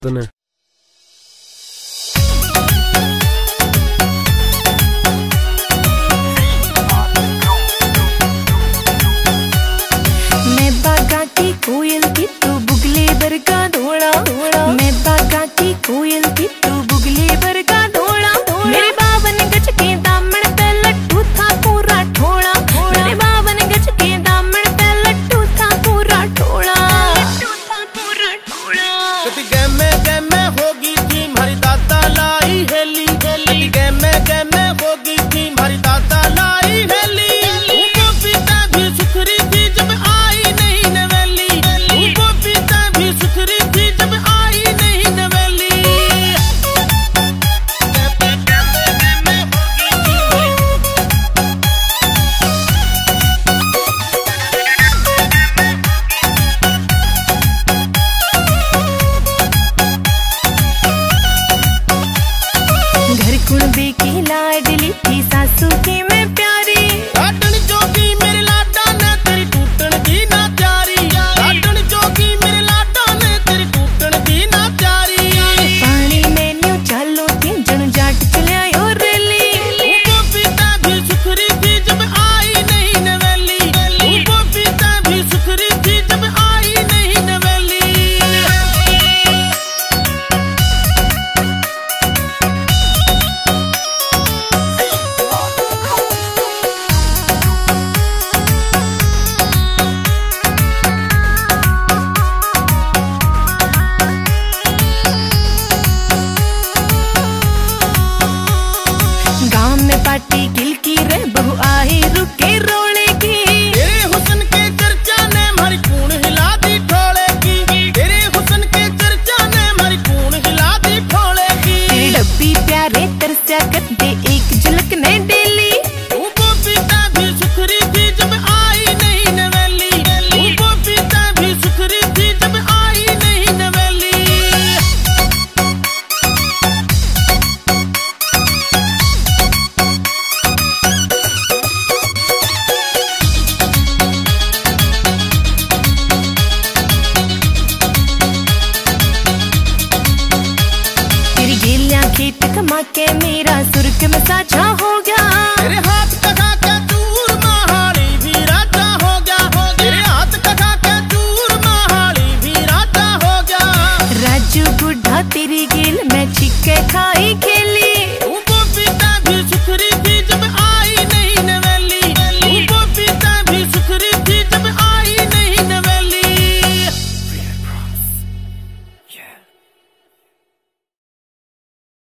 तने मैं बागा की कोयल की तू बुगले बरगा धोड़ा धोड़ा, मैं बागा की कोयल की तू बुगले बरगा धोड़ा धोड़ा। मेरे 52 गज के दामन पे लट्टू था पूरा ठोड़ा, मेरे 52 गज के दामन पे लट्टू था पूरा ठोड़ा। कभी गैमे होगी थी हमारी दादा लाई हेली हेली, गैमे होगी थी हमारी दादा लाई हेली। उनको पीता भी सुथरी थी जब आई नहीं नवेली, उनको पीता भी सुथरी थी जब आई नहीं नवेली। घर कुणबे की लाडली थी सासू की मैं प्यारी, लाडन जोगी मेरे लाडा ने तेरी टूटन दी ना प्यारी, लाडन जोगी मेरे लाडा ने तेरी टूटन दी ना प्यारी। पानी में न्यू चालो थी जन जाट चलिया यो रेली। उनको पीता भी सुथरी थी जब आई नहीं नवेली, उनको पीता भी सुथरी थी जब आई नहीं नवेली। गांव में पार्टी किलकी रे बहु आई रुके रोले की, तेरे हुस्न के चर्चा ने हमारी कूण हिला दी ठोले की, तेरे हुस्न के चर्चा ने हमारी कूण हिला दी ठोले की। तेरी डब्बी प्यारे तरस्या कर दे एक झलक ने डेली। उनको पीता भी सुथरी थी जब आई नहीं नवेली, उनको पीता भी सुथरी थी जब आई नहीं नवेली। तेरी गेलियां खेत कमा के मेरा सुर्ग में साझा हो गया। तेरे हाथ कटा के दूर महाली भी राजा हो गया, तेरे हाथ कटा के दूर महाली भी राजा हो गया। राजू बुढ़ा तेरी गेल मैं छिके खाई खेली। उनको पीता भी सुथरी